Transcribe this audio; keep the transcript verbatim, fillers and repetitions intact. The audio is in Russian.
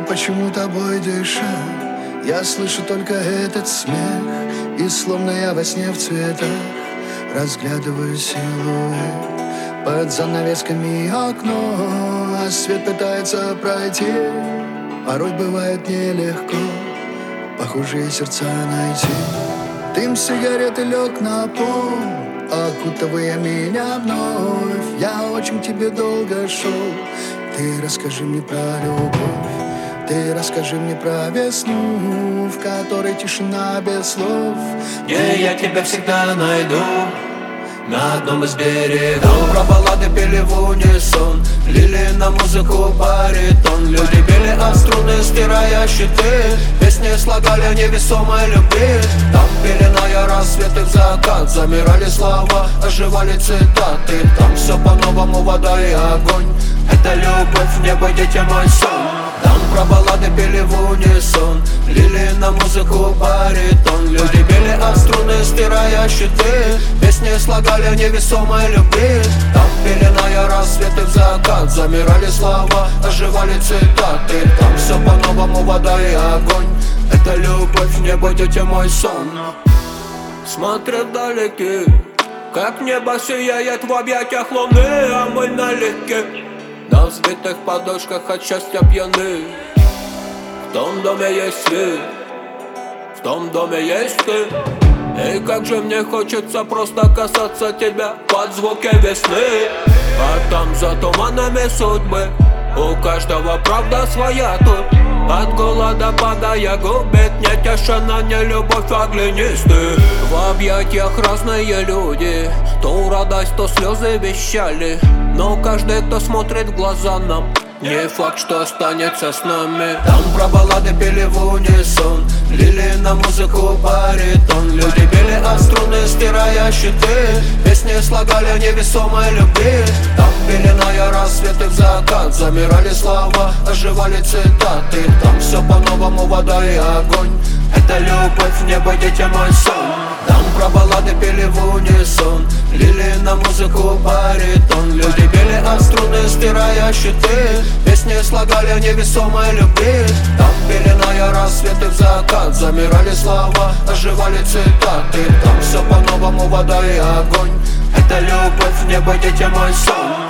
почему тобой дышать. Я слышу только этот смех, и словно я во сне в цветах разглядываю силуэт под занавесками окно, а свет пытается пройти. Порой бывает нелегко похожие сердца найти. Дым сигареты лег на пол, окутывая меня вновь. Я очень к тебе долго шел. Ты расскажи мне про любовь, ты расскажи мне про весну, в которой тишина без слов, где я тебя всегда найду. На одном из берегов про баллады пели в унисон, лили на музыку баритон. Люди били о струны, стирая щиты, песни слагали о невесомой любви. Там пеленая рассвет и в закат, замирали слова, оживали цитаты. Там все по-новому, вода и огонь, это любовь, небо, дитя, мой сон. Там про баллады пели в унисон, лили на музыку баритон. Люди били о струны, стирая щиты, песни слагали о невесомой любви. Там пеленая рассвет и в закат, замирали слова, оживали цитаты. Там все по-новому, вода и огонь, это любовь, небо, дитя, мой сон. Смотрю вдалеке, как небо сияет в объятиях луны, а мы налегке на взбитых подушках от счастья пьяны. В том доме есть свет, в том доме есть ты. И как же мне хочется просто касаться тебя под звуки весны. А там за туманами судьбы у каждого правда своя тут. От голода падая губит, не тишина, не любовь, а глинисты. В объятиях разные люди, то радость, то слезы вещали. Но каждый, кто смотрит в глаза нам, не факт, что останется с нами. Там про баллады пели в унисон, лили на музыку баритон. Люди били о струны, стирая щиты, песни слагали о невесомой любви. Там пеленая рассвет и в закат, замирали слова, оживали цитаты. Там все по-новому, вода и огонь, это любовь, небо, дитя, мой сон. Там про баллады пели в унисон, лили на музыку баритон. Люди били о струны, стирая щиты, песни слагали о невесомой любви. Там пеленая рассвет и в закат, замирали слова, оживали цитаты. Там все по-новому, вода и огонь, это любовь, небо, дитя, мой сон.